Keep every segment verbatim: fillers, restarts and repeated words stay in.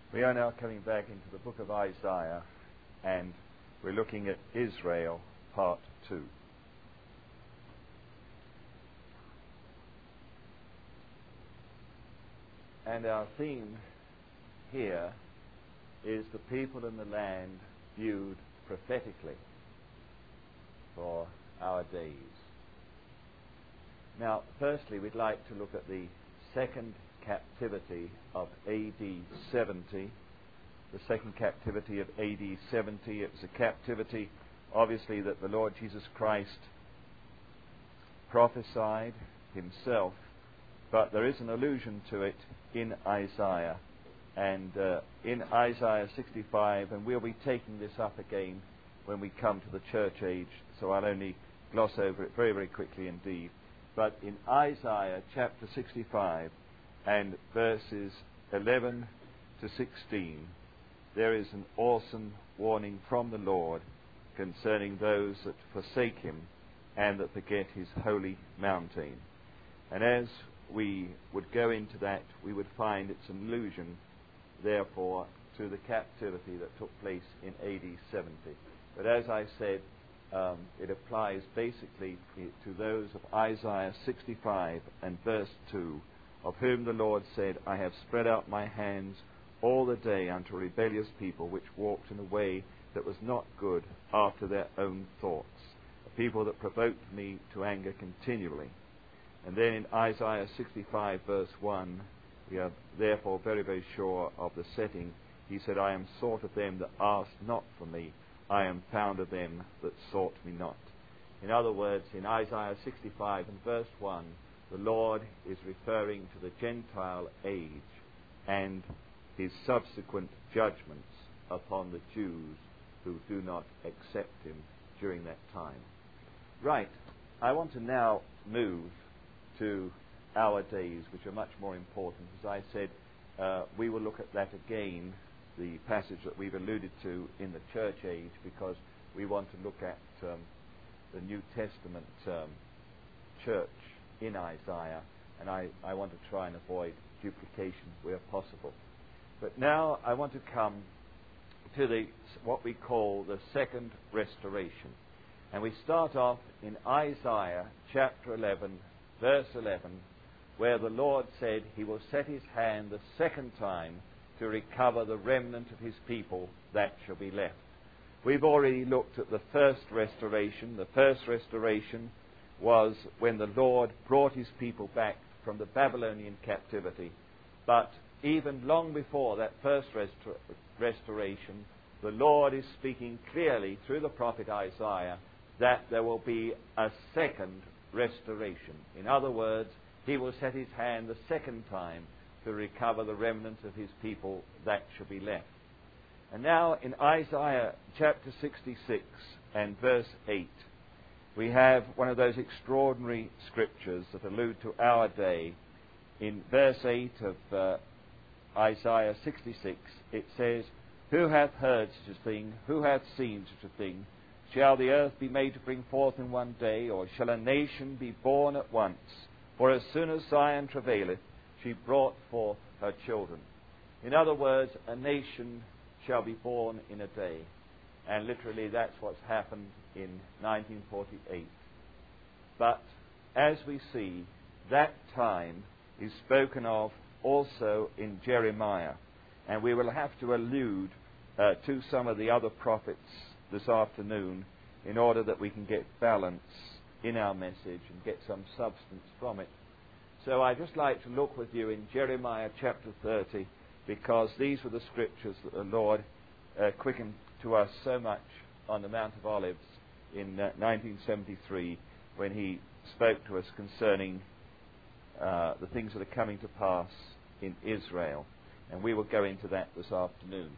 We are now coming back into the book of Isaiah, and we're looking at Israel, part two. And our theme here is the people in the land viewed prophetically for our days. Now, firstly, we'd like to look at the second captivity of A D seventy. The second captivity of A D seventy. It was a captivity, obviously, that the Lord Jesus Christ prophesied himself, but there is an allusion to it in Isaiah. And uh, in Isaiah sixty-five, and we'll be taking this up again when we come to the church age, so I'll only gloss over it very, very quickly indeed. But in Isaiah chapter sixty-five and verses eleven to sixteen, there is an awesome warning from the Lord concerning those that forsake him and that forget his holy mountain. And as we would go into that, we would find it's an allusion, therefore, to the captivity that took place in A D seventy. But as I said, um, it applies basically to those of Isaiah sixty-five and verse two, of whom the Lord said, I have spread out my hands all the day unto a rebellious people, which walked in a way that was not good after their own thoughts, a people that provoked me to anger continually. And then in Isaiah sixty-five verse one, we are therefore very, very sure of the setting. He said, I am sought of them that asked not for me. I am found of them that sought me not. In other words, in Isaiah sixty-five and verse one, the Lord is referring to the Gentile age and his subsequent judgments upon the Jews who do not accept him during that time. Right, I want to now move to our days, which are much more important. As I said, uh, we will look at that again, the passage that we've alluded to in the church age, because we want to look at um, the New Testament um, church in Isaiah, and I, I want to try and avoid duplication where possible. But now I want to come to the what we call the second restoration. And we start off in Isaiah chapter eleven, verse eleven, where the Lord said he will set his hand the second time to recover the remnant of his people that shall be left. We've already looked at the first restoration. The first restoration was when the Lord brought his people back from the Babylonian captivity. But even long before that first restor- restoration, the Lord is speaking clearly through the prophet Isaiah that there will be a second restoration. In other words, he will set his hand the second time to recover the remnant of his people that shall be left. And now in Isaiah chapter sixty-six and verse eight, we have one of those extraordinary scriptures that allude to our day. In verse eight of uh, Isaiah sixty-six, it says, Who hath heard such a thing? Who hath seen such a thing? Shall the earth be made to bring forth in one day, or shall a nation be born at once? For as soon as Zion travaileth, she brought forth her children. In other words, a nation shall be born in a day. And literally that's what's happened in nineteen forty-eight. But as we see, that time is spoken of also in Jeremiah. And we will have to allude uh, to some of the other prophets this afternoon in order that we can get balance in our message and get some substance from it. So I'd just like to look with you in Jeremiah chapter thirty, because these were the scriptures that the Lord uh, quickened to us so much on the Mount of Olives in uh, nineteen seventy-three, when he spoke to us concerning uh, the things that are coming to pass in Israel. And we will go into that this afternoon.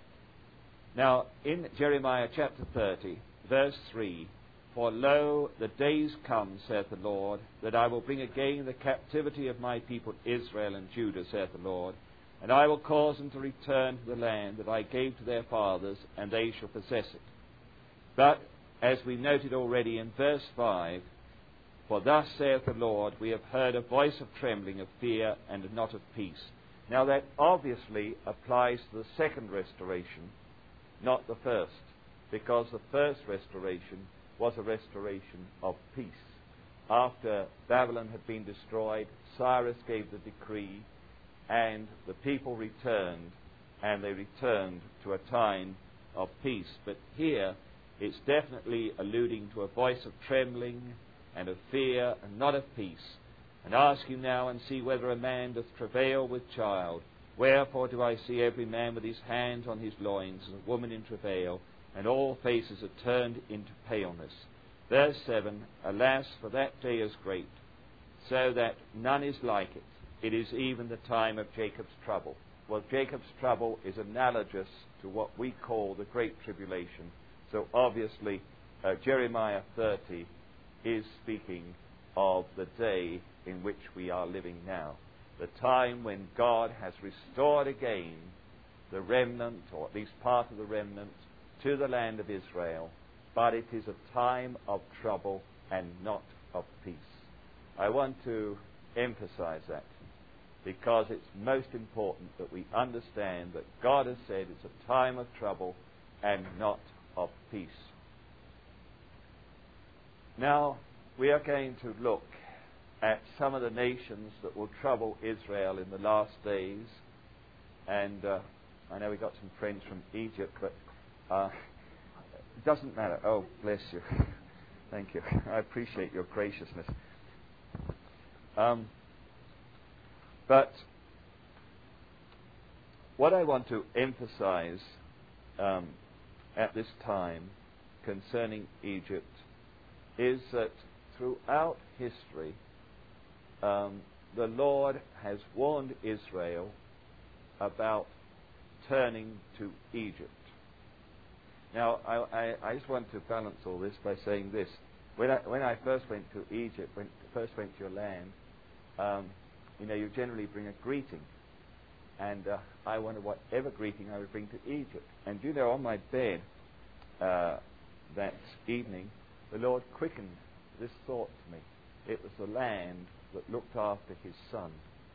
Now, in Jeremiah chapter thirty, verse three, For lo, the days come, saith the Lord, that I will bring again the captivity of my people Israel and Judah, saith the Lord, and I will cause them to return to the land that I gave to their fathers, and they shall possess it. But, as we noted already in verse five, For thus saith the Lord, We have heard a voice of trembling, of fear, and not of peace. Now that obviously applies to the second restoration, not the first, because the first restoration was a restoration of peace. After Babylon had been destroyed, Cyrus gave the decree, and the people returned, and they returned to a time of peace. But here, it's definitely alluding to a voice of trembling and of fear, and not of peace. And ask you now, and see whether a man doth travail with child. Wherefore do I see every man with his hands on his loins, and a woman in travail, and all faces are turned into paleness. Verse seven, alas, for that day is great, so that none is like it. It is even the time of Jacob's trouble. Well, Jacob's trouble is analogous to what we call the Great Tribulation. So obviously, uh, Jeremiah thirty is speaking of the day in which we are living now. The time when God has restored again the remnant, or at least part of the remnant, to the land of Israel. But it is a time of trouble and not of peace. I want to emphasize that, because it's most important that we understand that God has said it's a time of trouble and not of peace. Now, we are going to look at some of the nations that will trouble Israel in the last days. And uh, I know we've got some friends from Egypt, but uh, it doesn't matter. Oh, bless you. Thank you. I appreciate your graciousness. Um, but what I want to emphasize um, at this time concerning Egypt is that throughout history, um, the Lord has warned Israel about turning to Egypt. Now, I, I, I just want to balance all this by saying this. When I, when I first went to Egypt, when I first went to your land, um, you know, you generally bring a greeting. And uh, I wonder whatever greeting I would bring to Egypt. And you know, on my bed uh, that evening, the Lord quickened this thought to me. It was the land that looked after his son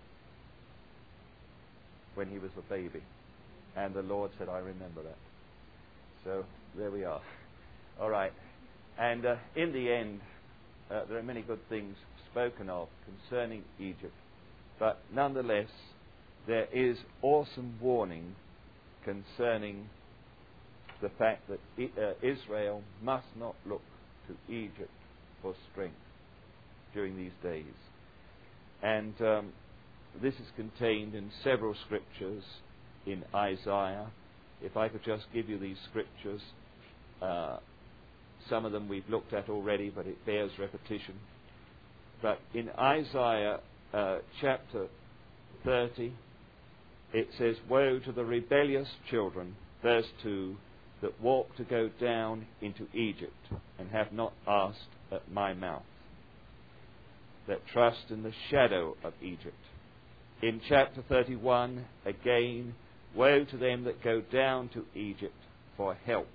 when he was a baby. And the Lord said, I remember that. So there we are. All right. And uh, in the end, uh, there are many good things spoken of concerning Egypt. But nonetheless, there is awesome warning concerning the fact that I- uh, Israel must not look to Egypt for strength during these days. And um, this is contained in several scriptures in Isaiah. If I could just give you these scriptures, uh, some of them we've looked at already, but it bears repetition. But in Isaiah uh, chapter thirty, it says, woe to the rebellious children, verse two, that walk to go down into Egypt and have not asked at my mouth, that trust in the shadow of Egypt. In chapter thirty-one, again, woe to them that go down to Egypt for help.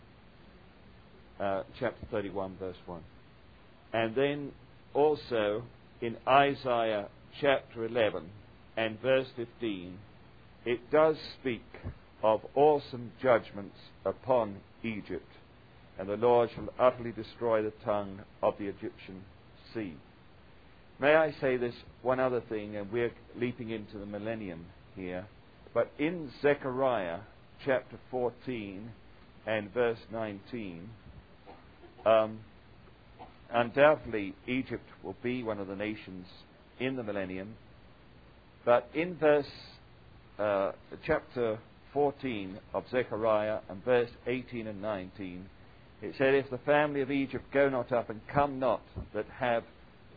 Uh, chapter thirty-one, verse one. And then also in Isaiah chapter eleven and verse fifteen, it does speak of awesome judgments upon Egypt, and the Lord shall utterly destroy the tongue of the Egyptian sea. May I say this one other thing, and we're leaping into the millennium here, but in Zechariah chapter fourteen and verse nineteen, um, undoubtedly Egypt will be one of the nations in the millennium, but in verse uh, chapter fourteen of Zechariah and verse eighteen and nineteen, it said, if the family of Egypt go not up and come not, that have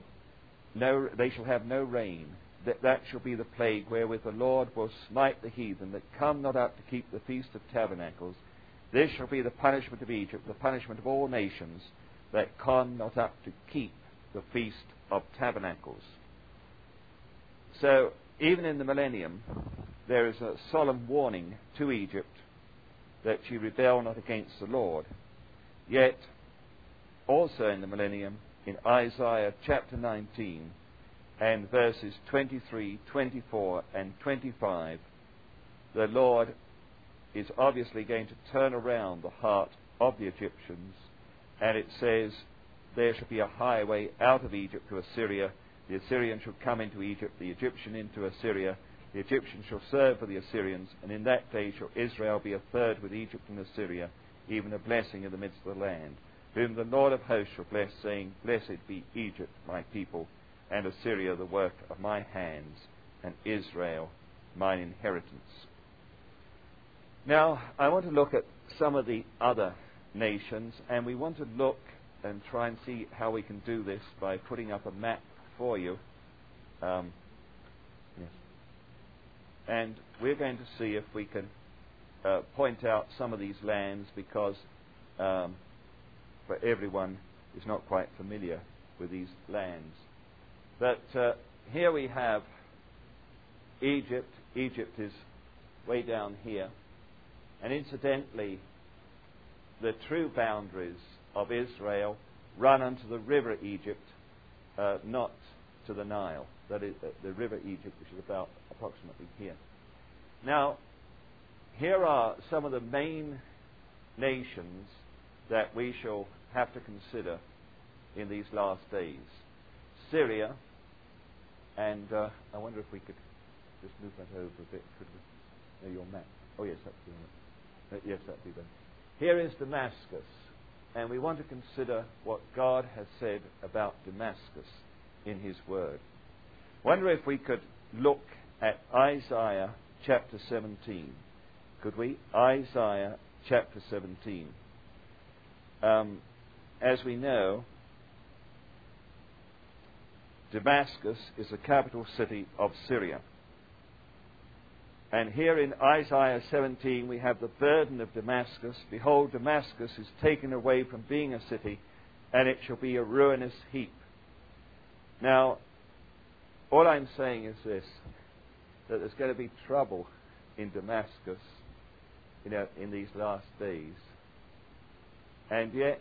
no, they shall have no rain. That that shall be the plague wherewith the Lord will smite the heathen that come not up to keep the feast of tabernacles. This shall be the punishment of Egypt, the punishment of all nations that come not up to keep the feast of tabernacles. So even in the millennium, there is a solemn warning to Egypt that she rebel not against the Lord. Yet, also in the millennium, in Isaiah chapter nineteen, and verses twenty-three, twenty-four, and twenty-five, the Lord is obviously going to turn around the heart of the Egyptians, and it says, there shall be a highway out of Egypt to Assyria. The Assyrian shall come into Egypt, the Egyptian into Assyria. The Egyptians shall serve for the Assyrians, and in that day shall Israel be a third with Egypt and Assyria, even a blessing in the midst of the land, whom the Lord of hosts shall bless, saying, Blessed be Egypt, my people, and Assyria, the work of my hands, and Israel, mine inheritance. Now, I want to look at some of the other nations, and we want to look and try and see how we can do this by putting up a map for you. Um, yes. And we're going to see if we can uh, point out some of these lands, because um, for everyone is not quite familiar with these lands. But uh, here we have Egypt. Egypt is way down here. And incidentally, the true boundaries of Israel run unto the river Egypt, uh, not to the Nile. That is uh, the river Egypt, which is about approximately here. Now, here are some of the main nations that we shall have to consider in these last days. Syria, and uh, I wonder if we could just move that over a bit. Could we? No, your map. Oh, yes, that'd be right. Uh, yes, that'd be better. Here is Damascus, and we want to consider what God has said about Damascus in His Word. Wonder if we could look at Isaiah chapter seventeen. Could we? Isaiah chapter seventeen. Um, as we know, Damascus is the capital city of Syria. And here in Isaiah seventeen we have the burden of Damascus. Behold, Damascus is taken away from being a city, and it shall be a ruinous heap. Now, all I'm saying is this, that there's going to be trouble in Damascus, you know, in these last days. And yet,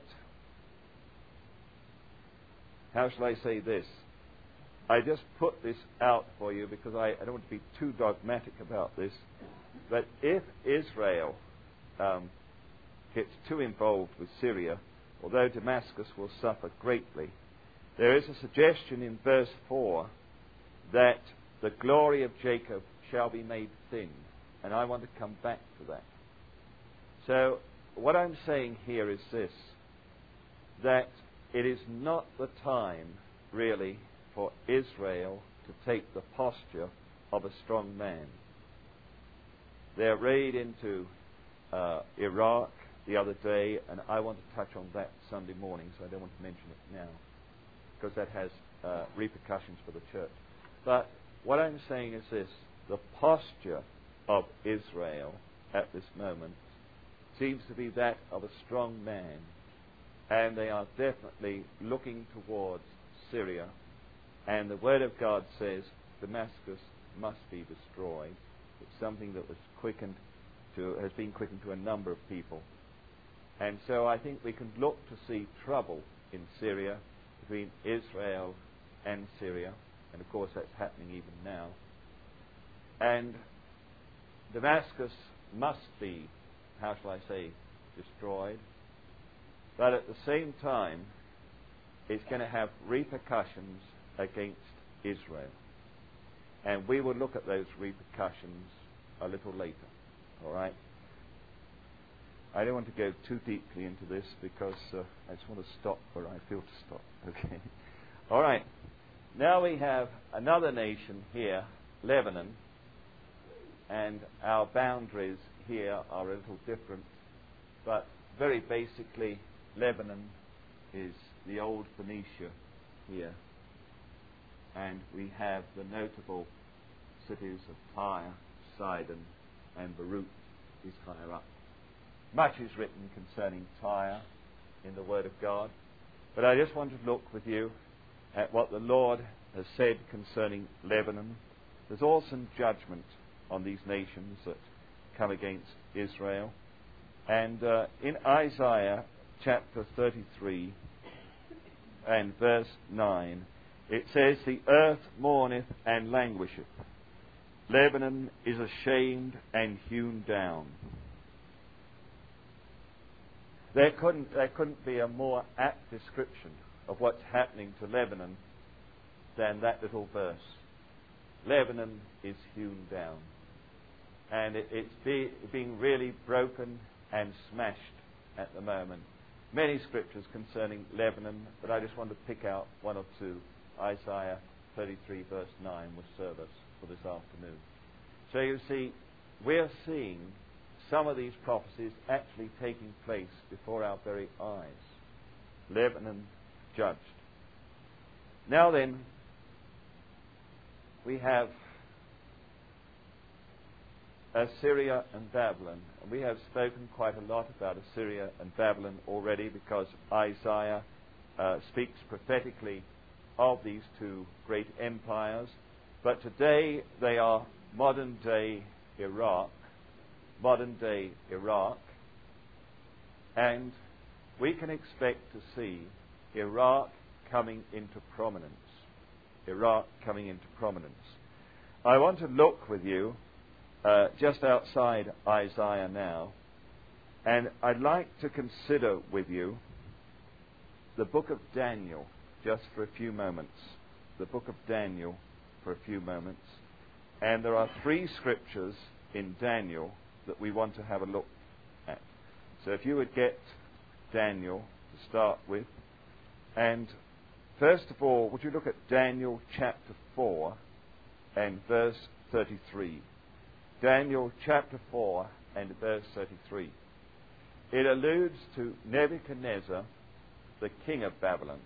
how shall I say this? I just put this out for you because I, I don't want to be too dogmatic about this. But if Israel um, gets too involved with Syria, although Damascus will suffer greatly, there is a suggestion in verse four that the glory of Jacob shall be made thin. And I want to come back to that. So what I'm saying here is this, that it is not the time, really, for Israel to take the posture of a strong man. Their raid into uh, Iraq the other day, and I want to touch on that Sunday morning, so I don't want to mention it now, because that has uh, repercussions for the church. But what I'm saying is this, the posture of Israel at this moment seems to be that of a strong man, and they are definitely looking towards Syria. And the Word of God says Damascus must be destroyed. It's something that was quickened to, has been quickened to a number of people. And so I think we can look to see trouble in Syria between Israel and Syria. And of course that's happening even now. And Damascus must be, how shall I say, destroyed. But at the same time, it's going to have repercussions against Israel. And we will look at those repercussions a little later. All right? I don't want to go too deeply into this because uh, I just want to stop where I feel to stop. Okay? All right. Now we have another nation here, Lebanon, and our boundaries here are a little different, but very basically Lebanon is the old Phoenicia here. And we have the notable cities of Tyre, Sidon, and Beirut is higher up. Much is written concerning Tyre in the Word of God. But I just want to look with you at what the Lord has said concerning Lebanon. There's also judgment on these nations that come against Israel. And uh, in Isaiah chapter thirty-three and verse nine, It says, the earth mourneth and languisheth. Lebanon is ashamed and hewn down. There couldn't, there couldn't be a more apt description of what's happening to Lebanon than that little verse. Lebanon is hewn down. And it, it's be, being really broken and smashed at the moment. Many scriptures concerning Lebanon, but I just want to pick out one or two. Isaiah thirty-three verse nine will serve us for this afternoon. So you see, we're seeing some of these prophecies actually taking place before our very eyes. Lebanon judged. Now then, we have Assyria and Babylon. And we have spoken quite a lot about Assyria and Babylon already, because Isaiah uh, speaks prophetically of these two great empires. But today they are modern-day Iraq, modern-day Iraq, and we can expect to see Iraq coming into prominence. Iraq coming into prominence. I want to look with you uh, just outside Isaiah now, and I'd like to consider with you the book of Daniel just for a few moments. The book of Daniel for a few moments. And there are three scriptures in Daniel that we want to have a look at. So if you would get Daniel to start with. And first of all, would you look at Daniel chapter four and verse thirty-three. Daniel chapter four and verse thirty-three. It alludes to Nebuchadnezzar, the king of Babylon.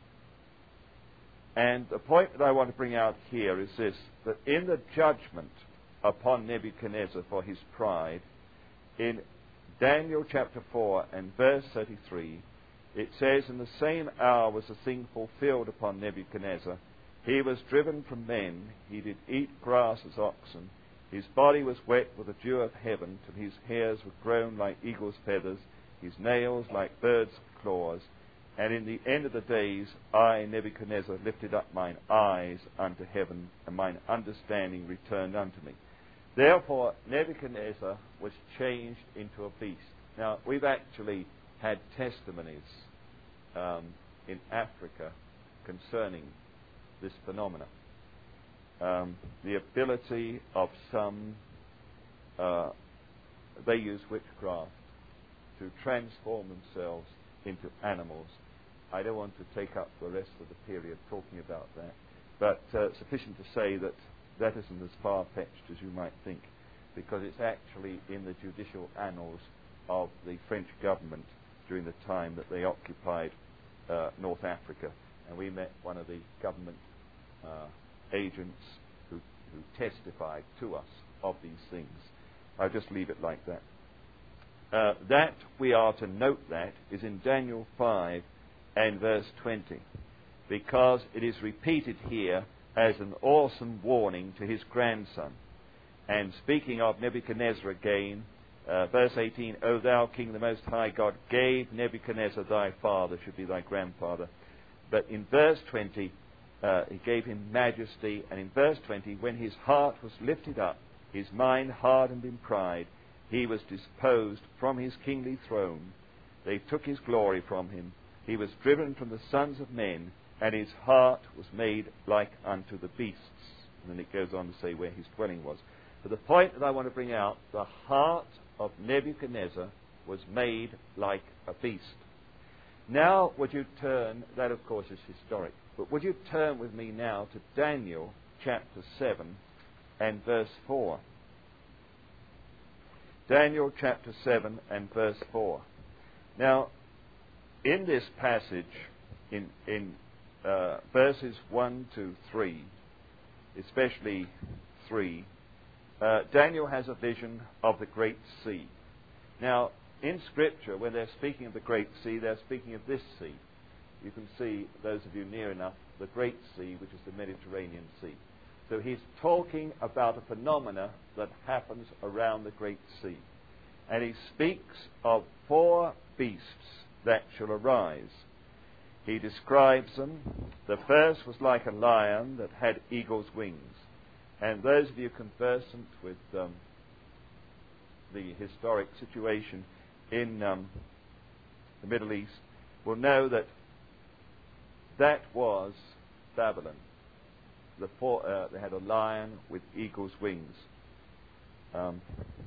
And the point that I want to bring out here is this, that in the judgment upon Nebuchadnezzar for his pride, in Daniel chapter four and verse thirty-three, it says, in the same hour was the thing fulfilled upon Nebuchadnezzar. He was driven from men, he did eat grass as oxen, his body was wet with the dew of heaven, till his hairs were grown like eagle's feathers, his nails like birds' claws. And in the end of the days, I, Nebuchadnezzar, lifted up mine eyes unto heaven, and mine understanding returned unto me. Therefore, Nebuchadnezzar was changed into a beast. Now, we've actually had testimonies um, in Africa concerning this phenomenon. Um, the ability of some, uh, they use witchcraft to transform themselves into animals. I don't want to take up the rest of the period talking about that, but uh, sufficient to say that that isn't as far-fetched as you might think, because it's actually in the judicial annals of the French government during the time that they occupied uh, North Africa, and we met one of the government uh, agents who, who testified to us of these things. I'll just leave it like that. Uh, that we are to note that is in Daniel five and verse twenty, because it is repeated here as an awesome warning to his grandson. And speaking of Nebuchadnezzar again, uh, verse eighteen, O thou King, the Most High God, gave Nebuchadnezzar thy father, should be thy grandfather. But in verse twenty, uh, he gave him majesty. And in verse twenty, when his heart was lifted up, his mind hardened in pride, he was disposed from his kingly throne. They took his glory from him. He was driven from the sons of men, and his heart was made like unto the beasts. And then it goes on to say where his dwelling was. But the point that I want to bring out, the heart of Nebuchadnezzar was made like a beast. Now, would you turn, that of course is historic, but would you turn with me now to Daniel chapter seven and verse four. Daniel chapter seven and verse four. Now, in this passage, in, in uh, verses one to three, especially three, uh, Daniel has a vision of the Great Sea. Now, in Scripture, when they're speaking of the Great Sea, they're speaking of this sea. You can see, those of you near enough, the Great Sea, which is the Mediterranean Sea. So he's talking about a phenomena that happens around the Great Sea. And he speaks of four beasts that shall arise. he describes them. The first was like a lion that had eagle's wings. And those of you conversant with um, the historic situation in um, the Middle East will know that that was Babylon. The four, uh, they had a lion with eagle's wings. Um,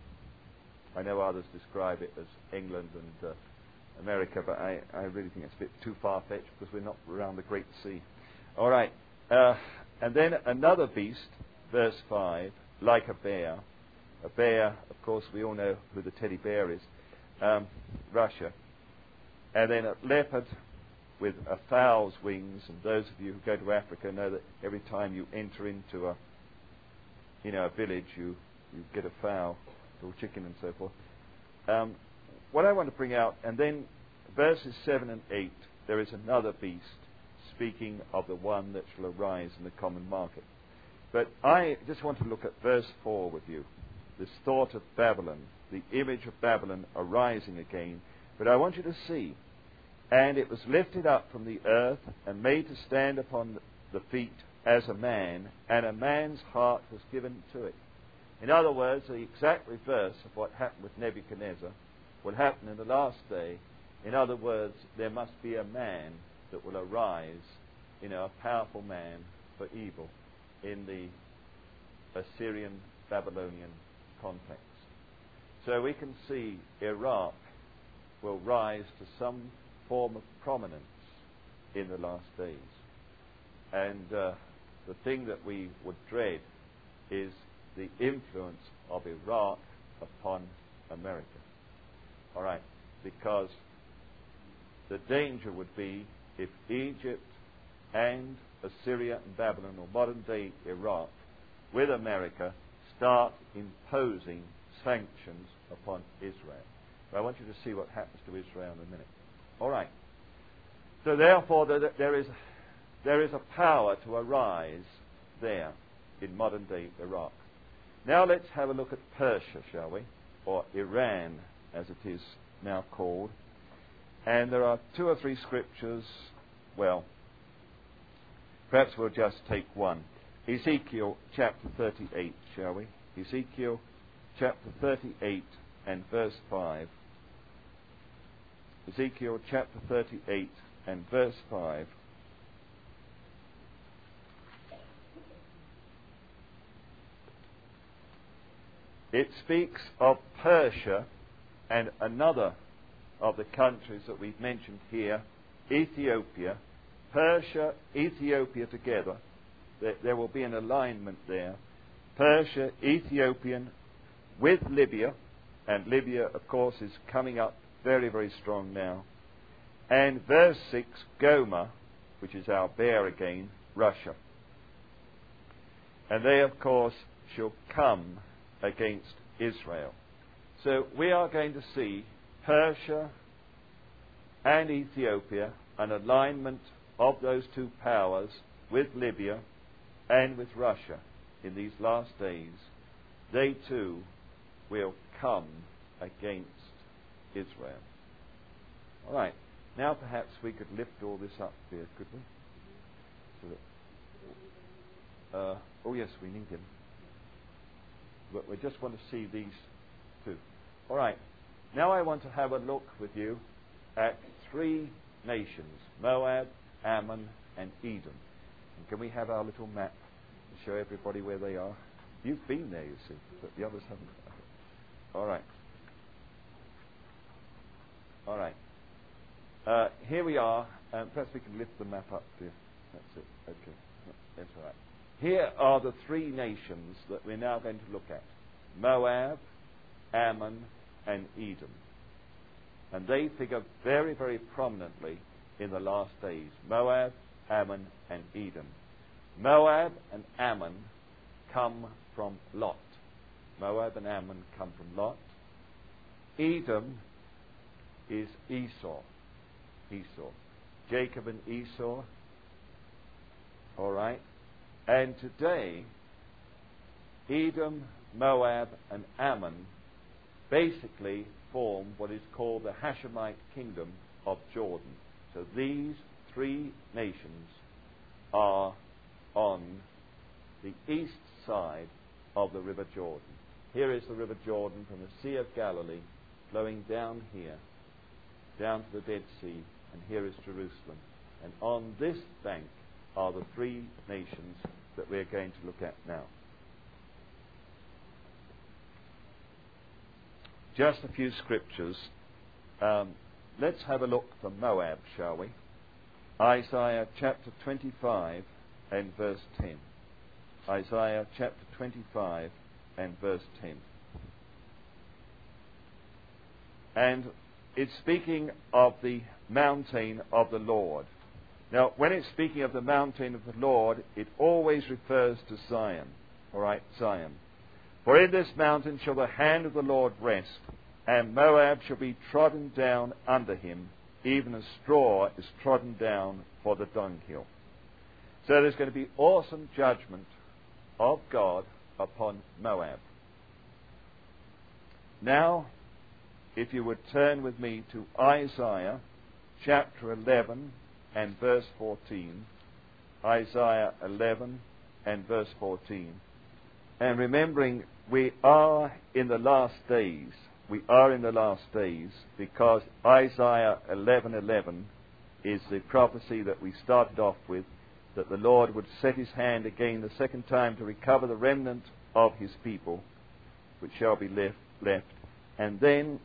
I know others describe it as England and uh, America, but I, I really think it's a bit too far-fetched because we're not around the Great Sea. All right. Uh, and then another beast, verse five, like a bear. A bear, of course, we all know who the teddy bear is. Um, Russia. And then a leopard with a fowl's wings. And those of you who go to Africa know that every time you enter into a, you know, a village, you, you get a fowl or chicken and so forth. Um, what I want to bring out, and then verses seven and eight, there is another beast speaking of the one that shall arise in the common market. But I just want to look at verse four with you. This thought of Babylon, the image of Babylon arising again. But I want you to see, and it was lifted up from the earth and made to stand upon the feet as a man, and a man's heart was given to it. In other words, the exact reverse of what happened with Nebuchadnezzar will happen in the last day. In other words, there must be a man that will arise, you know, a powerful man for evil in the Assyrian Babylonian context. So we can see Iraq will rise to some form of prominence in the last days. And uh, the thing that we would dread is the influence of Iraq upon America. All right, because the danger would be if Egypt and Assyria and Babylon, or modern-day Iraq, with America, start imposing sanctions upon Israel. But I want you to see what happens to Israel in a minute. All right. So therefore, there is, there is a power to arise there in modern-day Iraq. Now let's have a look at Persia, shall we? Or Iran, as it is now called. And there are two or three scriptures. Well, perhaps we'll just take one. Ezekiel chapter thirty-eight, shall we? Ezekiel chapter thirty-eight and verse five. Ezekiel chapter thirty-eight and verse five. It speaks of Persia and another of the countries that we've mentioned here, Ethiopia. Persia, Ethiopia together. There, there will be an alignment there. Persia, Ethiopian with Libya. And Libya, of course, is coming up very, very strong now. And verse six, Gomer, which is our bear again, Russia. And they, of course, shall come against Israel. So we are going to see Persia and Ethiopia, an alignment of those two powers with Libya and with Russia in these last days. They too will come against Israel. All right. Now perhaps we could lift all this up here, could we? So that, uh, oh yes, we need him. But we just want to see these two. All right. Now I want to have a look with you at three nations, Moab, Ammon, and Edom. And can we have our little map to show everybody where they are? You've been there, you see, but the others haven't. All right. All right. Uh, here we are. Um, perhaps we can lift the map up here. That's it. Okay. That's all right. Here are the three nations that we're now going to look at. Moab, Ammon, and Edom. And they figure very, very prominently in the last days. Moab, Ammon, and Edom. Moab and Ammon come from Lot. Moab and Ammon come from Lot. Edom is Esau. Esau. Jacob and Esau. All right. And today, Edom, Moab, and Ammon basically form what is called the Hashemite kingdom of Jordan. So these three nations are on the east side of the River Jordan. Here is the River Jordan from the Sea of Galilee flowing down here, down to the Dead Sea, and here is Jerusalem. And on this bank are the three nations that we're going to look at now. Just a few scriptures. Um, let's have a look for Moab, shall we? Isaiah chapter twenty-five and verse ten. Isaiah chapter twenty-five and verse ten. And it's speaking of the mountain of the Lord. Now, when it's speaking of the mountain of the Lord, it always refers to Zion. All right, Zion. For in this mountain shall the hand of the Lord rest, and Moab shall be trodden down under him, even as straw is trodden down for the dunghill. So there's going to be awesome judgment of God upon Moab. Now, if you would turn with me to Isaiah chapter eleven and verse fourteen. Isaiah eleven and verse fourteen. And remembering we are in the last days. We are in the last days because Isaiah eleven eleven is the prophecy that we started off with, that the Lord would set his hand again the second time to recover the remnant of his people, which shall be left. left. And then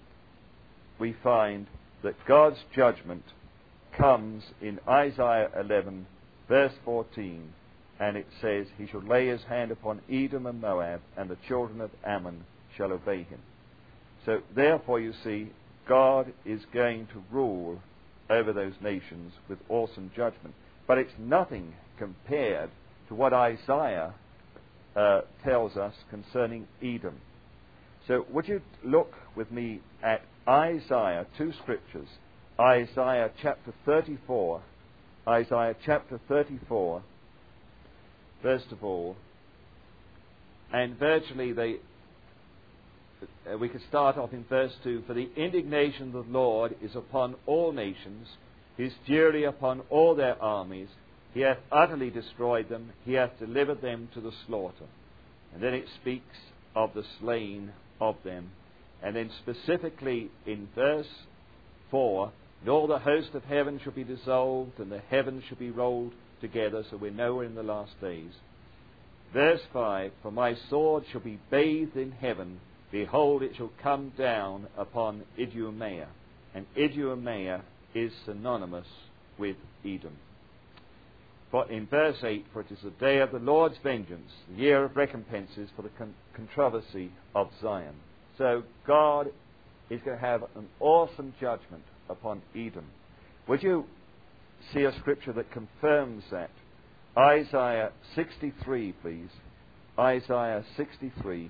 we find that God's judgment comes in Isaiah eleven, verse fourteen, and it says, he shall lay his hand upon Edom and Moab, and the children of Ammon shall obey him. So therefore, you see, God is going to rule over those nations with awesome judgment. But it's nothing compared to what Isaiah uh, tells us concerning Edom. So would you look with me at Isaiah, two scriptures, Isaiah chapter thirty-four, Isaiah chapter thirty-four, first of all, and virtually they, uh, we could start off in verse two, for the indignation of the Lord is upon all nations, his fury upon all their armies, he hath utterly destroyed them, he hath delivered them to the slaughter. And then it speaks of the slain of them. And then specifically in verse four, and all the host of heaven shall be dissolved, and the heavens shall be rolled together, so we know we're in the last days. Verse five, for my sword shall be bathed in heaven, behold, it shall come down upon Idumea. And Idumea is synonymous with Edom. For in verse eight, for it is the day of the Lord's vengeance, the year of recompenses for the con- controversy of Zion. So God is going to have an awesome judgment upon Edom. Would you see a scripture that confirms that? Isaiah sixty-three, please. Isaiah sixty-three.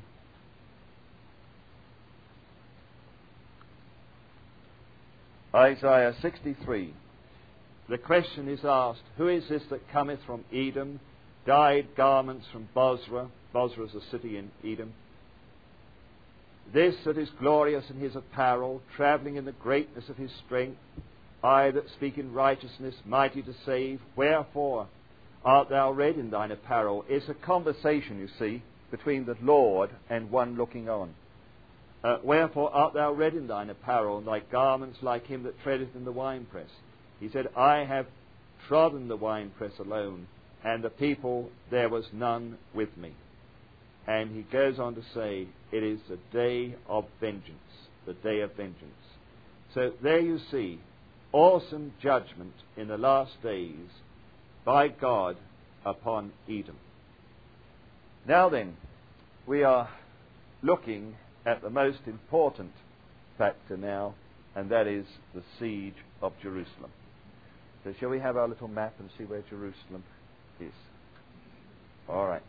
Isaiah sixty-three. The question is asked, who is this that cometh from Edom, dyed garments from Bozrah? Bozrah is a city in Edom. This that is glorious in his apparel, travelling in the greatness of his strength, I that speak in righteousness, mighty to save. Wherefore art thou red in thine apparel? It's a conversation, you see, between the Lord and one looking on. Uh, Wherefore art thou red in thine apparel, and thy garments like him that treadeth in the winepress? He said, I have trodden the winepress alone, and the people, there was none with me. And he goes on to say, it is the day of vengeance, the day of vengeance. So there you see, awesome judgment in the last days by God upon Edom. Now then, we are looking at the most important factor now, and that is the siege of Jerusalem. So shall we have our little map and see where Jerusalem is? All right.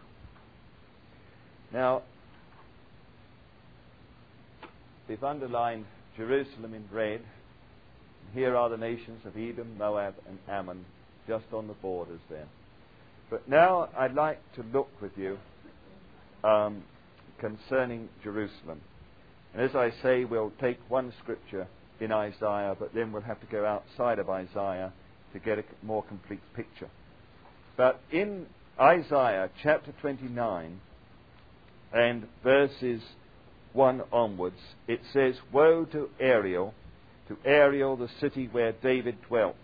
Now, we've underlined Jerusalem in red. Here are the nations of Edom, Moab, and Ammon, just on the borders there. But now I'd like to look with you um, concerning Jerusalem. And as I say, we'll take one scripture in Isaiah, but then we'll have to go outside of Isaiah to get a more complete picture. But in Isaiah chapter twenty-nine and verses one onwards, it says, "Woe to Ariel, to Ariel, the city where David dwelt."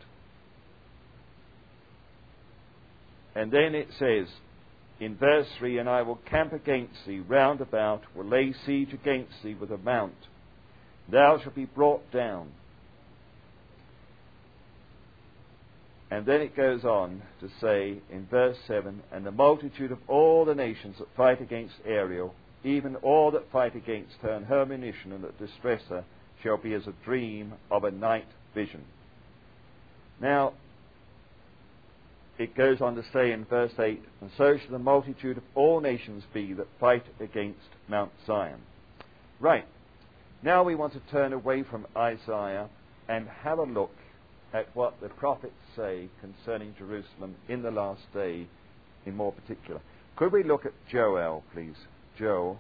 And then it says in verse three, "And I will camp against thee round about, will lay siege against thee with a mount. Thou shalt be brought down." And then it goes on to say in verse seven, "And the multitude of all the nations that fight against Ariel, even all that fight against her, and her munition, and that distress her, shall be as a dream of a night vision." Now, it goes on to say in verse eight, "And so shall the multitude of all nations be that fight against Mount Zion." Right. Now we want to turn away from Isaiah and have a look at what the prophets say concerning Jerusalem in the last day in more particular. Could we look at Joel, please? Joel.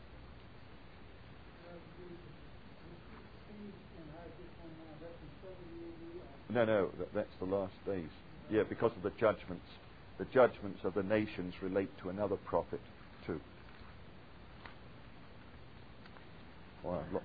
No, no, that, that's the last days. Yeah, because of the judgments. The judgments of the nations relate to another prophet too. Wow, look.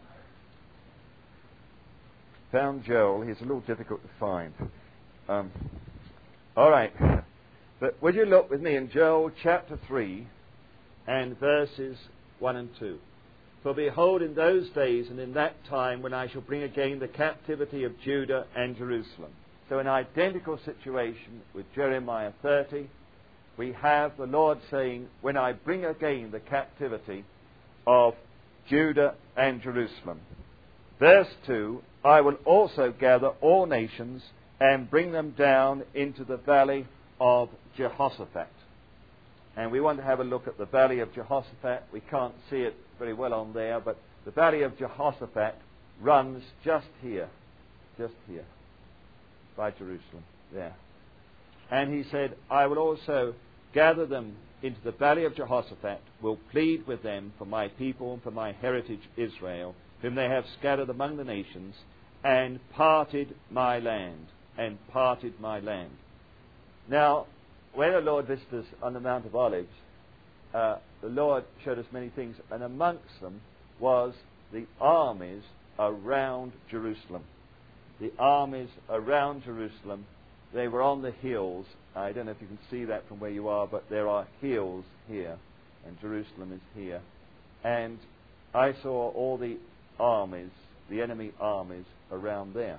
Found Joel. He's a little difficult to find. Um, all right. But would you look with me in Joel chapter three and verses one and two. "For behold, in those days and in that time, when I shall bring again the captivity of Judah and Jerusalem." So an identical situation with Jeremiah thirty. We have the Lord saying, "When I bring again the captivity of Judah and Jerusalem." Verse two, "I will also gather all nations and bring them down into the valley of Jehoshaphat." And we want to have a look at the valley of Jehoshaphat. We can't see it very well on there, but the valley of Jehoshaphat runs just here, just here, by Jerusalem, there. And he said, "I will also gather them into the valley of Jehoshaphat, will plead with them for my people and for my heritage Israel, whom they have scattered among the nations, and parted my land, and parted my land." Now, when the Lord visited us on the Mount of Olives, uh, the Lord showed us many things, and amongst them was the armies around Jerusalem. The armies around Jerusalem, they were on the hills. I don't know if you can see that from where you are, but there are hills here, and Jerusalem is here. And I saw all the armies, the enemy armies, around there.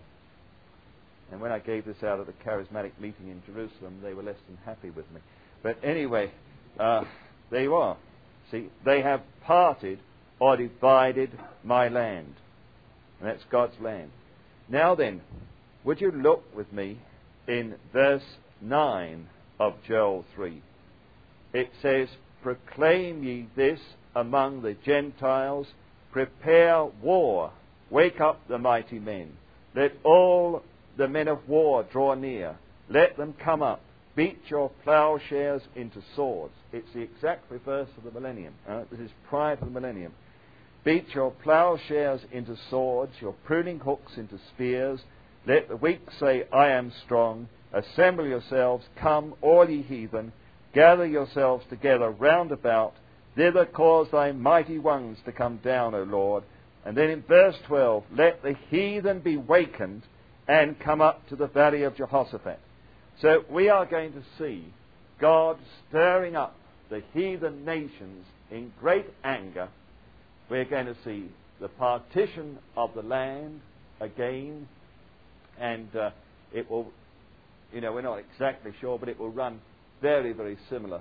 And when I gave this out at the charismatic meeting in Jerusalem, they were less than happy with me. But anyway, uh, there you are. See, they have parted or divided my land. And that's God's land. Now then, would you look with me in verse nine of Joel three. It says, "Proclaim ye this among the Gentiles, prepare war, wake up the mighty men. Let all the men of war draw near. Let them come up. Beat your plowshares into swords." It's the exact reverse of the millennium. Uh, this is prior to the millennium. "Beat your plowshares into swords, your pruning hooks into spears. Let the weak say, I am strong. Assemble yourselves, come, all ye heathen. Gather yourselves together round about. Thither cause thy mighty ones to come down, O Lord." And then in verse twelve, "Let the heathen be wakened and come up to the valley of Jehoshaphat." So we are going to see God stirring up the heathen nations in great anger. We're going to see the partition of the land again, and uh, it will, you know, we're not exactly sure, but it will run very, very similar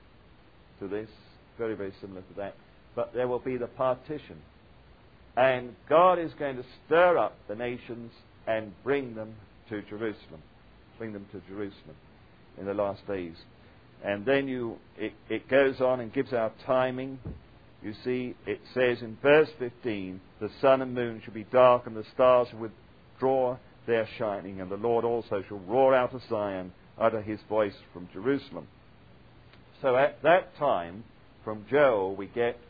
to this, very, very similar to that. But there will be the partition. And God is going to stir up the nations and bring them to Jerusalem. Bring them to Jerusalem in the last days. And then you, it, it goes on and gives our timing. You see, it says in verse fifteen, "The sun and moon shall be dark, and the stars shall withdraw their shining, and the Lord also shall roar out of Zion, utter his voice from Jerusalem." So at that time, from Joel, we get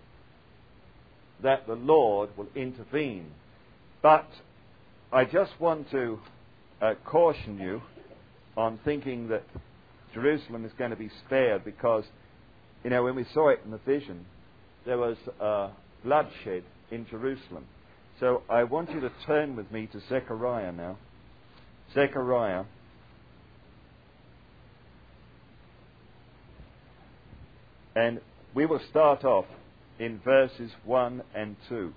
that the Lord will intervene. But I just want to uh, caution you on thinking that Jerusalem is going to be spared, because, you know, when we saw it in the vision, there was uh, bloodshed in Jerusalem. So I want you to turn with me to Zechariah now. Zechariah. And we will start off in verses one and two.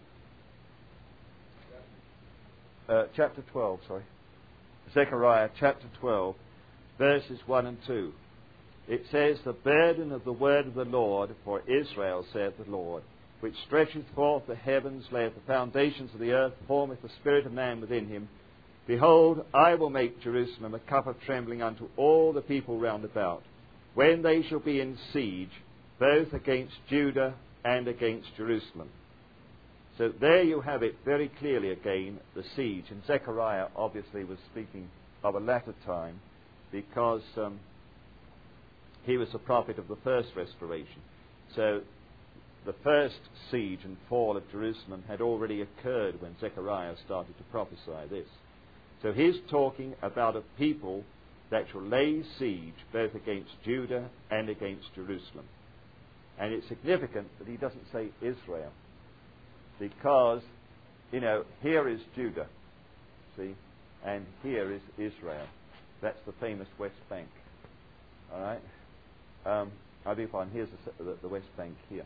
Uh, chapter twelve, sorry. Zechariah chapter twelve, verses one and two. It says, "The burden of the word of the Lord for Israel, saith the Lord, which stretcheth forth the heavens, layeth the foundations of the earth, formeth the spirit of man within him. Behold, I will make Jerusalem a cup of trembling unto all the people round about, when they shall be in siege, both against Judah and against Jerusalem." So there you have it very clearly again, the siege. And Zechariah obviously was speaking of a latter time, because um, he was a prophet of the first restoration. So the first siege and fall of Jerusalem had already occurred when Zechariah started to prophesy this. So he's talking about a people that shall lay siege both against Judah and against Jerusalem. And it's significant that he doesn't say Israel, because, you know, here is Judah, see, and here is Israel. That's the famous West Bank. All right? Um, I beg your pardon, here's the, the, the West Bank here.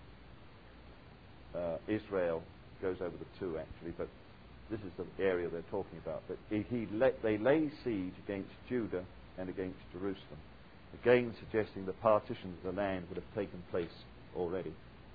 Uh, Israel goes over the two, actually, but this is the area they're talking about. But he, he let, they lay siege against Judah and against Jerusalem, again suggesting the partition of the land would have taken place already.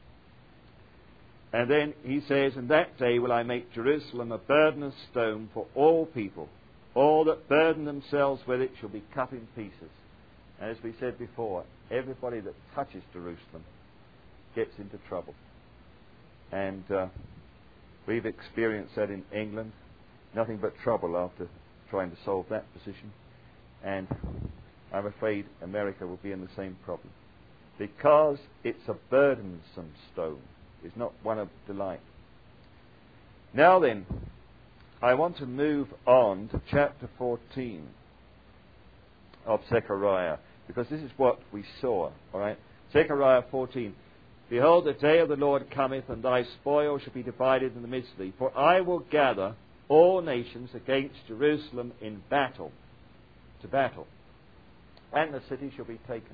And then he says, "In that day will I make Jerusalem a burden of stone for all people. All that burden themselves with it shall be cut in pieces." And as we said before, everybody that touches Jerusalem gets into trouble. And uh, we've experienced that in England. Nothing but trouble after trying to solve that position. And I'm afraid America will be in the same problem, because it's a burdensome stone. It's not one of delight. Now then, I want to move on to chapter fourteen of Zechariah, because this is what we saw. All right, Zechariah fourteen. "Behold, the day of the Lord cometh, and thy spoil shall be divided in the midst of thee. For I will gather all nations against Jerusalem in battle, to battle, and the city shall be taken."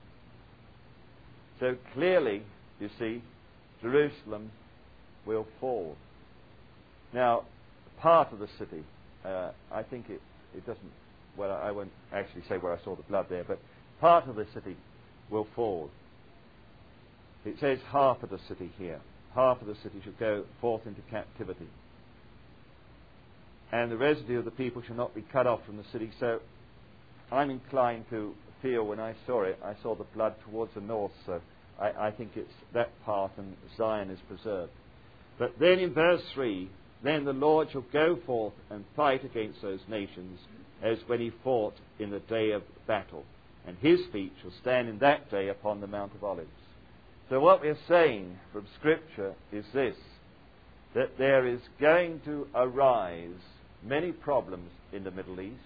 So clearly, you see, Jerusalem will fall. Now, part of the city, uh, I think it, it doesn't, well, I won't actually say where I saw the blood there, but part of the city will fall. It says half of the city here. Half of the city shall go forth into captivity. And the residue of the people shall not be cut off from the city. So I'm inclined to feel, when I saw it, I saw the blood towards the north, so I, I think it's that part, and Zion is preserved. But then in verse three, "Then the Lord shall go forth and fight against those nations, as when he fought in the day of battle. And his feet shall stand in that day upon the Mount of Olives." So what we're saying from Scripture is this, that there is going to arise many problems in the Middle East,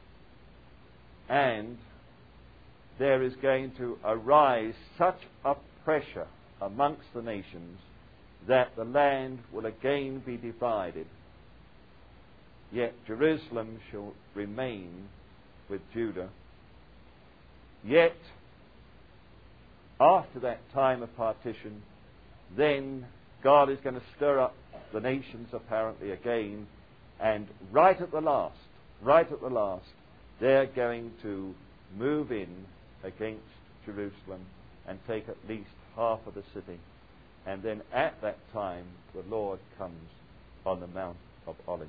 and there is going to arise such a pressure amongst the nations that the land will again be divided. Yet Jerusalem shall remain with Judah. Yet, after that time of partition, then God is going to stir up the nations apparently again, and right at the last, right at the last, they're going to move in against Jerusalem and take at least half of the city. And then at that time, the Lord comes on the Mount of Olives.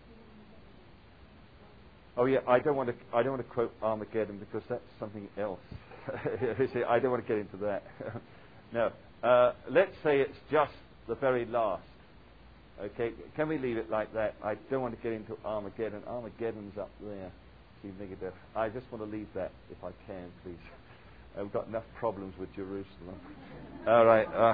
Oh yeah, I don't want to. I don't want to quote Armageddon, because that's something else. You see, I don't want to get into that. No, uh, let's say it's just the very last. Okay, can we leave it like that? I don't want to get into Armageddon. Armageddon's up there. See, negative. I just want to leave that, if I can, please. I've got enough problems with Jerusalem. All right. Uh,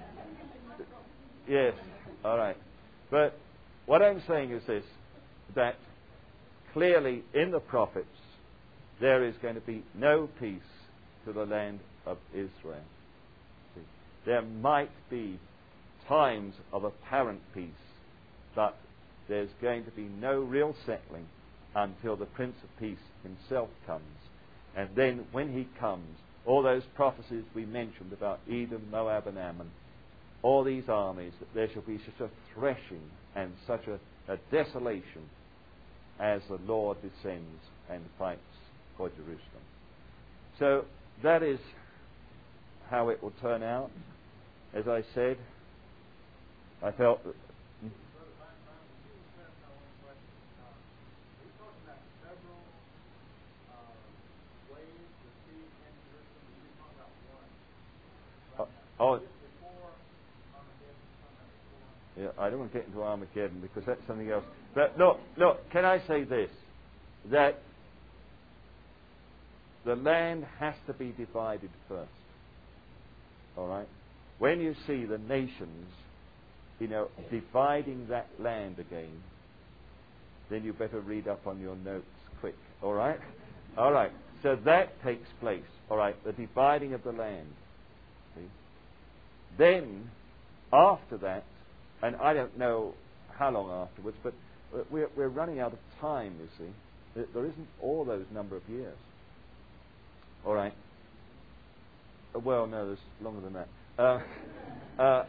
yes. All right. But what I'm saying is this, that clearly in the prophets, there is going to be no peace to the land of Israel. See, there might be times of apparent peace, but there's going to be no real settling until the Prince of Peace himself comes. And then when he comes, all those prophecies we mentioned about Edom, Moab, and Ammon, all these armies, that there shall be such a threshing and such a, a desolation as the Lord descends and fights for Jerusalem. So that is how it will turn out. As I said, I felt that Oh, yeah, I don't want to get into Armageddon because that's something else. But look, look, can I say this? That the land has to be divided first. All right? When you see the nations, you know, dividing that land again, then you better read up on your notes quick. All right? All right. So that takes place. All right, the dividing of the land. See? Then, after that, and I don't know how long afterwards, but we're, we're running out of time, you see. There isn't all those number of years. All right. Well, no, there's longer than that. Uh, uh,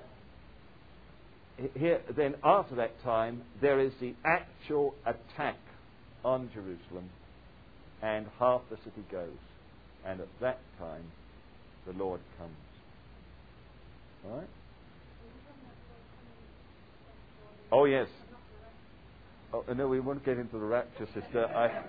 here, then, after that time, there is the actual attack on Jerusalem, and half the city goes. And at that time, the Lord comes. All right? Oh, yes. Oh, no, we won't get into the rapture, sister. I,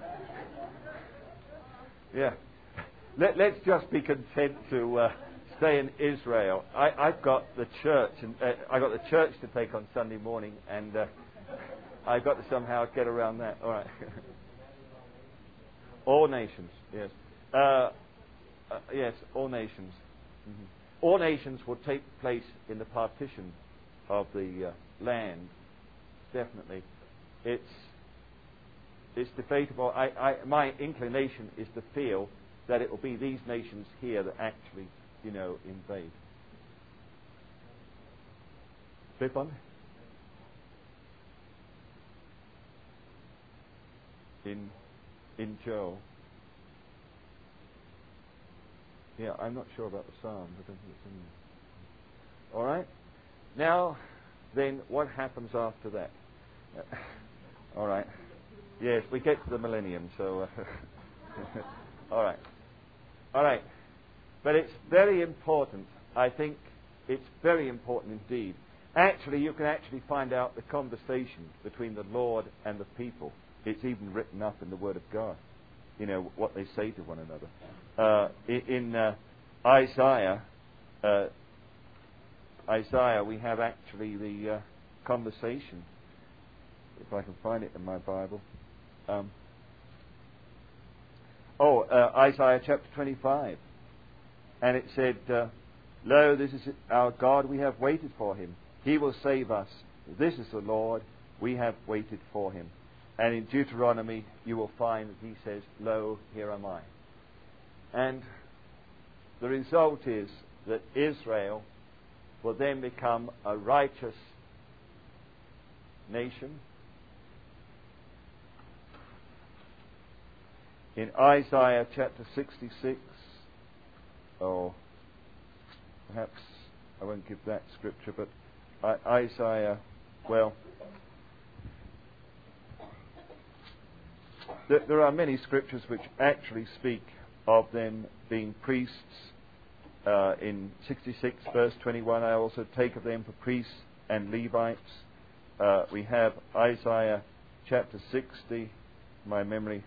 yeah. Let, let's just be content to uh, stay in Israel. I, I've got the church, and uh, I've got the church to take on Sunday morning, and uh, I've got to somehow get around that. All right. All nations, yes. Uh, uh, yes, all nations. Mm-hmm. All nations will take place in the partition of the uh, land. Definitely, it's it's debatable. I, I, my inclination is to feel that it will be these nations here that actually, you know, invade. Flip on. In in Joel. Yeah, I'm not sure about the Psalms. I don't think it's in there. All right. Now, then, what happens after that? Uh, all right. Yes, we get to the millennium, so... Uh, all right. All right. But it's very important. I think it's very important indeed. Actually, you can actually find out the conversation between the Lord and the people. It's even written up in the Word of God. You know, what they say to one another. Uh, in uh, Isaiah, uh, Isaiah, we have actually the uh, conversation. If I can find it in my Bible. Um, oh, uh, Isaiah chapter twenty-five. And it said, uh, Lo, this is our God, we have waited for him. He will save us. This is the Lord, we have waited for him. And in Deuteronomy, you will find that he says, Lo, here am I. And the result is that Israel will then become a righteous nation. In Isaiah chapter sixty-six, or perhaps I won't give that scripture, but Isaiah, well, there are many scriptures which actually speak of them being priests. Uh, in sixty-six verse twenty-one, I also take of them for priests and Levites. Uh, we have Isaiah chapter sixty, my memory.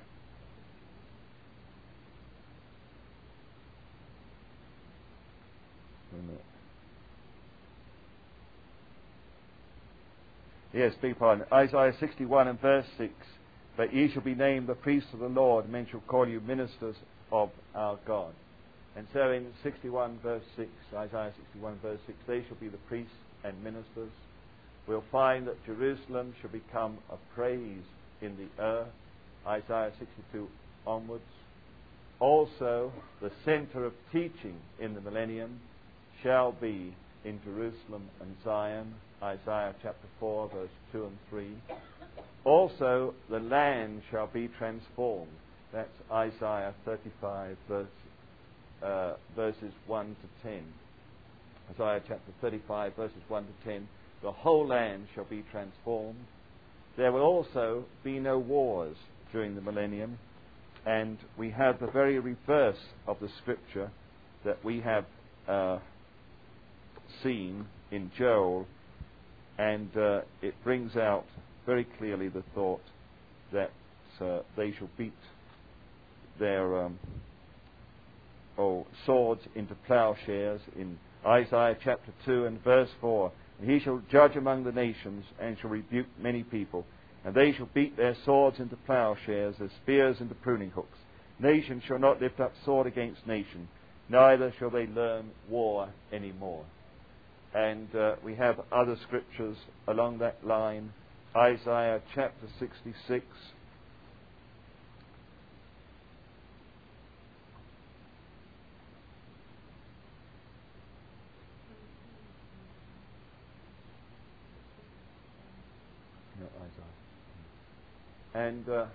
Yes, beg pardon. Isaiah sixty-one and verse six. But ye shall be named the priests of the Lord, men shall call you ministers of our God. And so in sixty-one verse six, Isaiah sixty-one verse six, they shall be the priests and ministers. We'll find that Jerusalem shall become a praise in the earth. Isaiah sixty-two onwards. also the center of teaching in the millennium shall be in Jerusalem and Zion, Isaiah chapter four, verse two and three. Also, the land shall be transformed. That's Isaiah thirty-five, verse, uh, verses one to ten. Isaiah chapter thirty-five, verses one to ten. The whole land shall be transformed. There will also be no wars during the millennium. And we have the very reverse of the scripture that we have uh, seen in Joel. And uh, it brings out very clearly the thought that uh, they shall beat their um, oh, swords into plowshares in Isaiah chapter two and verse four. And he shall judge among the nations and shall rebuke many people. And they shall beat their swords into plowshares, their spears into pruning hooks. Nation shall not lift up sword against nation, neither shall they learn war any more. And uh, we have other scriptures along that line. Isaiah chapter sixty-six. No, Isaiah. And, uh,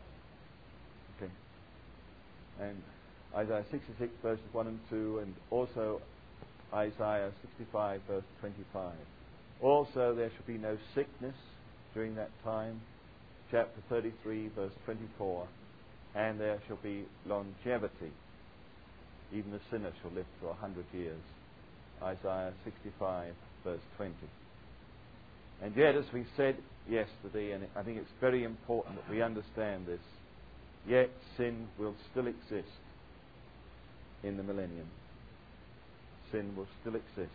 okay. And Isaiah sixty-six, verses one and two, and also Isaiah sixty-five, verse twenty-five. Also, there shall be no sickness during that time. Chapter thirty-three, verse twenty-four. And there shall be longevity. Even the sinner shall live for a hundred years. Isaiah sixty-five, verse twenty. And yet, as we said yesterday, and I think it's very important that we understand this, yet sin will still exist in the millennium. Sin will still exist.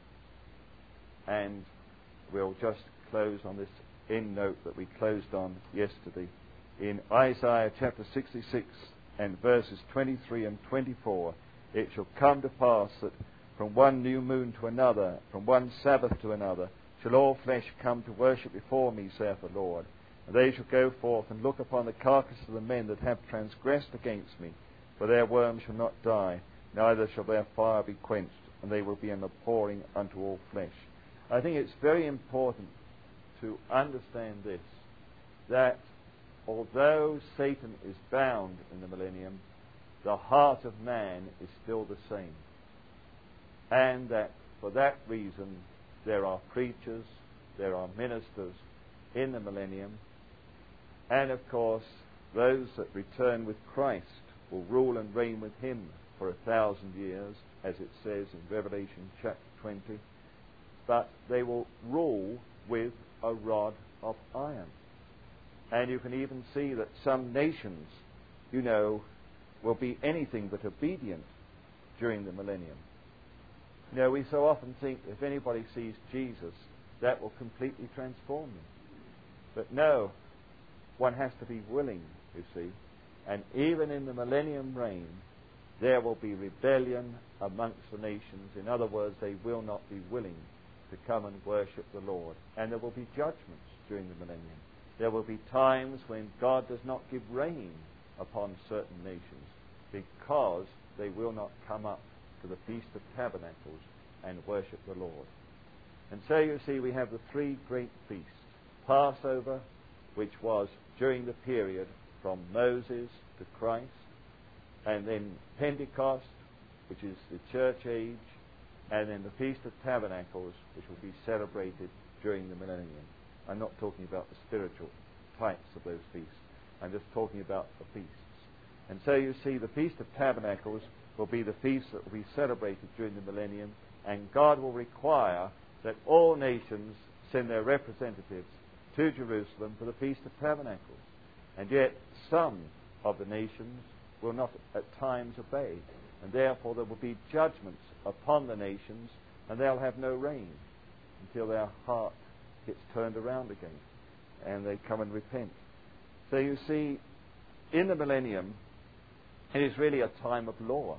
And we'll just close on this end note that we closed on yesterday. In Isaiah chapter sixty-six and verses twenty-three and twenty-four, it shall come to pass that from one new moon to another, from one Sabbath to another, shall all flesh come to worship before me, saith the Lord. And they shall go forth and look upon the carcass of the men that have transgressed against me, for their worm shall not die, neither shall their fire be quenched, and they will be an abhorring unto all flesh. I think it's very important to understand this, that although Satan is bound in the millennium, the heart of man is still the same. And that for that reason there are preachers, there are ministers in the millennium, and of course those that return with Christ will rule and reign with him for a thousand years, as it says in Revelation chapter twenty. But they will rule with a rod of iron. And you can even see that some nations, you know, will be anything but obedient during the millennium. You know, we so often think if anybody sees Jesus, that will completely transform them. But no, one has to be willing, you see. And even in the millennium reign, there will be rebellion amongst the nations. In other words, they will not be willing to come and worship the Lord. And there will be judgments during the millennium. There will be times when God does not give rain upon certain nations because they will not come up to the Feast of Tabernacles and worship the Lord. And so you see we have the three great feasts. Passover, which was during the period from Moses to Christ, and then Pentecost, which is the church age, and then the Feast of Tabernacles, which will be celebrated during the millennium. I'm not talking about the spiritual types of those feasts. I'm just talking about the feasts. And so you see the Feast of Tabernacles will be the feast that will be celebrated during the millennium, and God will require that all nations send their representatives to Jerusalem for the Feast of Tabernacles. And yet some of the nations will not at times obey, and therefore there will be judgments upon the nations, and they'll have no rain until their heart gets turned around again and they come and repent. So you see, in the millennium, it is really a time of law.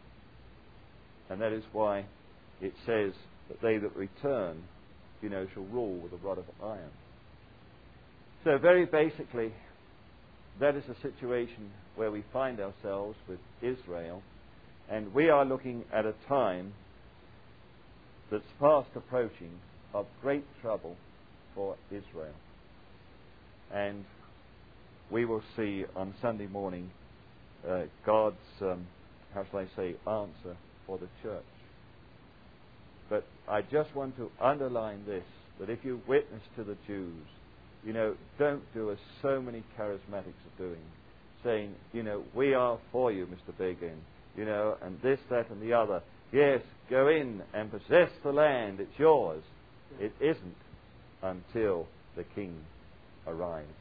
And that is why it says that they that return, you know, shall rule with a rod of iron. So very basically, that is a situation where we find ourselves with Israel, and we are looking at a time that's fast approaching of great trouble for Israel. And we will see on Sunday morning uh, God's, um, how shall I say, answer for the church. But I just want to underline this, that if you witness to the Jews, you know, don't do as so many charismatics are doing, saying, you know, we are for you, Mister Begin, you know, and this, that, and the other. Yes, go in and possess the land, it's yours. It isn't until the King arrives.